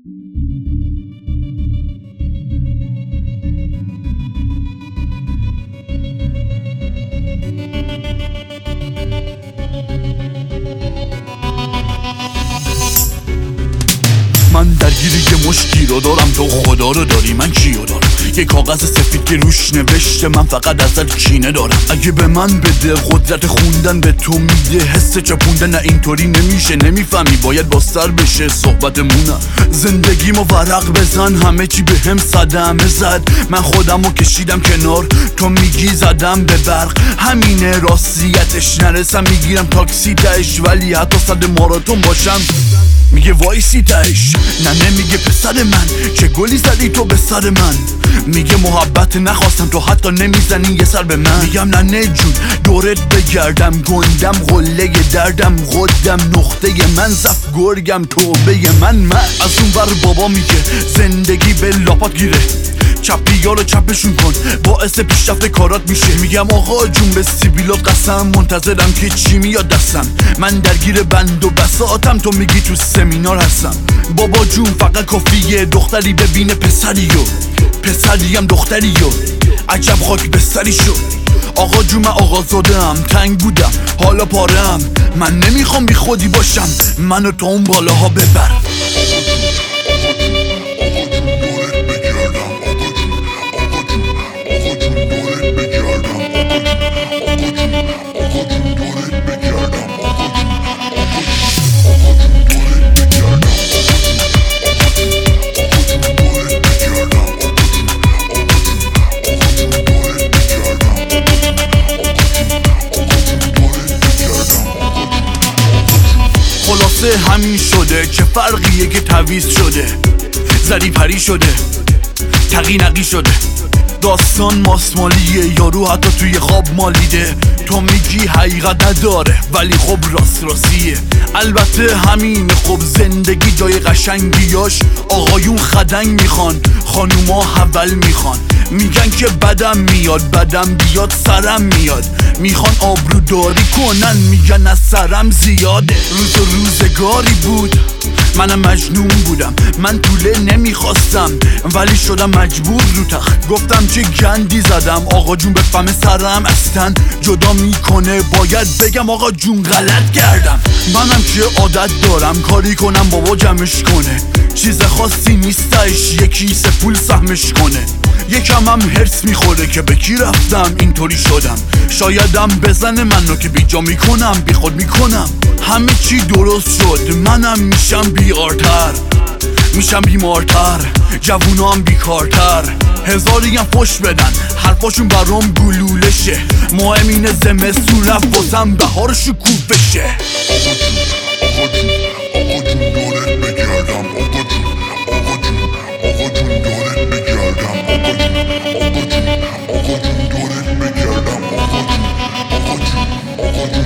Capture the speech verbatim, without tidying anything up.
من درگیر یه مشکی رو دارم، تو خدا رو داری، من کیو دارم؟ یه کاغذ سفید که روش نوشته من فقط ازت کینه دارم. اگه به من بده قدرت خوندن به تو میده حس چپوندن، نه اینطوری نمیشه، نمیفهمی باید با سر بشه صحبتمونم. زندگیمو ورق بزن، همه چی به هم صدمه زد، من خودمو کشیدم کنار، تو میگی زدم به برق. همینه راستیتش، نرسم میگیرم تاکسی تش، ولی حتی صد ماراتون باشم میگه وایسی تش. نه نمیگه پسر من چه گلی زدی تو به سر من، میگه محبت نخواستم تو حتی نمیزنی یه سر به من. میگم نه نه جون دورت بگردم، گندم قله دردم، خودم نقطه من، زف گرگم توبه من. من از اون بر بابا میگه زندگی به لاپات گیره، چپی رو چپشون کن باعث پیشرفت کارات میشه. میگم آقا جون به سیبیلات قسم، منتظرم که چی میاد دستم، من درگیر بند و بساطم، تو میگی تو سمینار هستم. بابا جون فقط کافیه دختری ببینه پسریو، پسریم دختریو، عجب خاک بستری شد. آقا جون من آقازادم، تنگ بودم حالا پارم، من نمیخوام بی خودی باشم، منو تو اون بالاها ببر. خلاصه همین شده، چه فرقیه که تعویض شده، زری پری شده، تقی نقی شده، داستان ماسمالیه، یارو حتی توی خواب مالیده. تو میگی حقیقت نداره ولی خب راست راستیه، البته همین خب زندگی جای قشنگیاش. آقایون خدنگ میخوان، خانوما حول میخوان، میگن که بدم میاد، بدم بیاد سرم میاد، میخوان آبروداری کنن، میگن از سرم زیاده. روز و روزگاری بود منم مجنون بودم، من طوله نمیخواستم ولی شدم مجبور رو تخت، گفتم چه گندی زدم، آقا جون بفهمه سرم استن جدا میکنه، باید بگم آقا جون غلط کردم. منم که عادت دارم کاری کنم بابا جمعش کنه، چیز خاصی نیستش یه کیسه پول سهمش کنه. یکم هم هرس میخوره که به کی رفتم اینطوری شدم، شایدم بزنه منو که بیجا میکنم بی خود میکنم. همه چی درست شد منم میشم بیارتر، میشم بیمارتر، جوونا هم بیکارتر، هزاری هم فش بدن حرفاشون برام گلولشه، مهم اینه زمستون رفت بازم بهار شکوفشه. آقا جون آقا جون دورت بگردم، آقا جون آقا جون آقا جون دورت بگردم، آقا جون آقا جون آقا جون دورت بگردم، آقا جون آقا جون آقا جون